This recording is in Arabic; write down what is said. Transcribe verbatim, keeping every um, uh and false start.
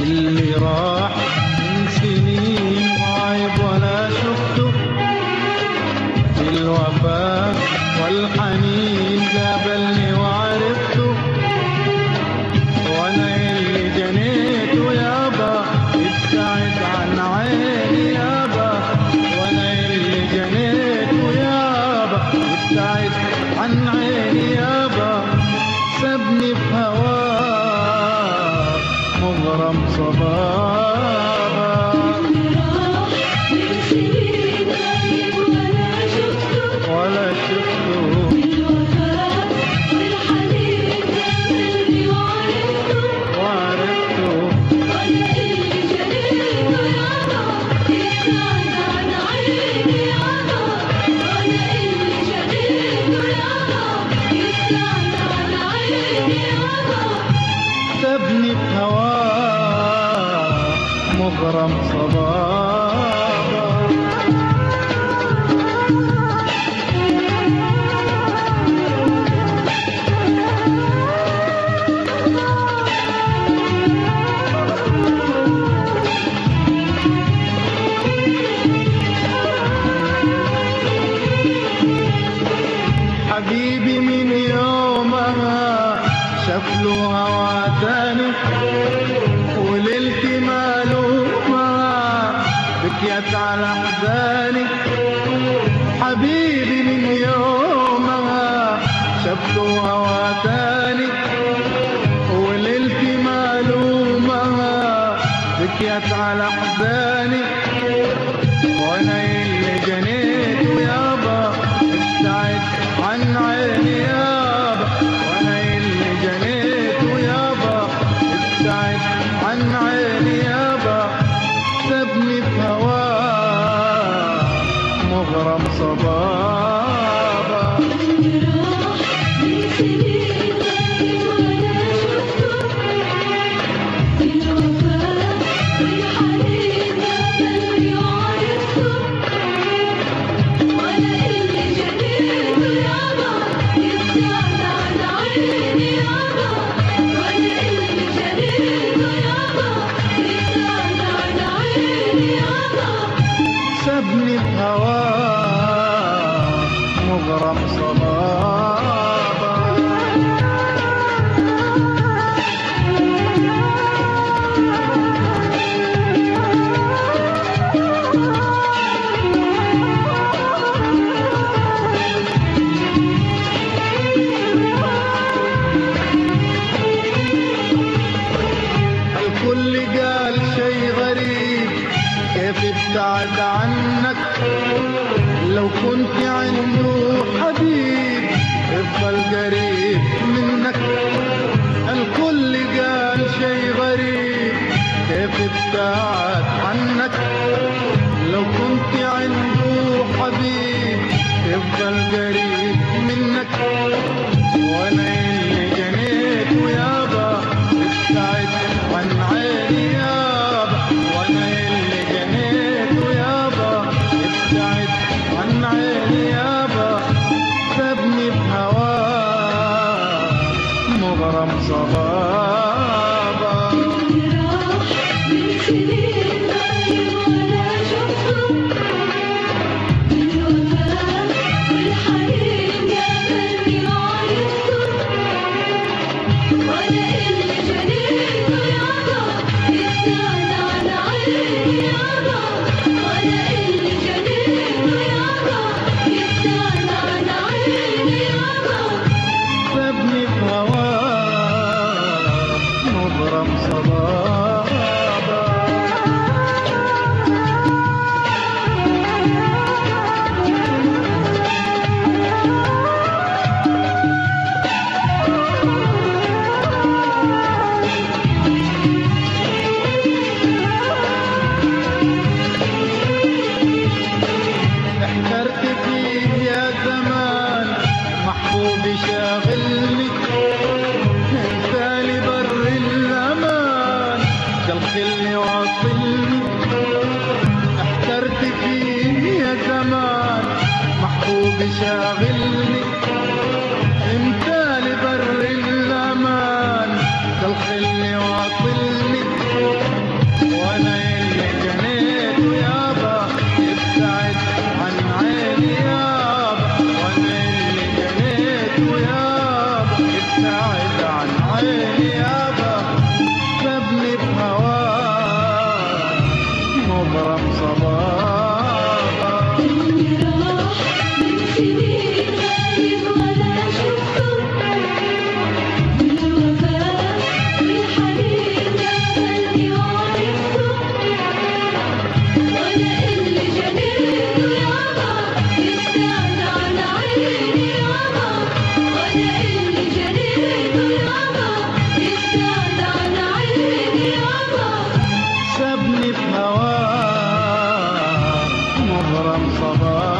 اللي راح من سنين غايب ولا شفته، في الوفاء والحنين قابلني وعرفته، وانا اللي جنيته يابا ابتعد عن عيني يابا، وانا اللي جنيته يابا ابتعد عن عيني يابا، سابني في هواه مغرم صبابا. ولا شفته سابني بهواه مغرم صبابا. حبيبي من يومها شاف له هوا تاني، وليلتي مالومها بكيت على احزاني. حبيبي من يومها شاف له هوا تاني، وليلتي مالومها بكيت على احزاني، وانا اللي جنيته يابا ابتعد عن عيني يابا، وانا اللي جنيته يابا ابتعد عن عيني يابا، سابني في هواه مغرم صبابا. سابني بهواه مغرم صبابا. الكل قال شي غريب كيف ابتعد عنك، لو كنت عنده حبيب افضل قريب منك. الكل قال شي غريب كيف ابتعد عنك، لو كنت عنده حبيب افضل قريب منك، وانا اللي جنيته يابا ابتعد عن عيني يابا، وانا اللي جنيته يابا ابتعد عن عيني يابا، سابني بهواه مغرم صبابا. سابني بهواه مغرم صبابا. احترت فيه يا زمان محبوبي شاغلني، انسالي بر الامان كالخل واصلني. احترت فيه يا زمان محبوبي شاغلني، انسالي بر الامان كالخل واصلني. كرم صباح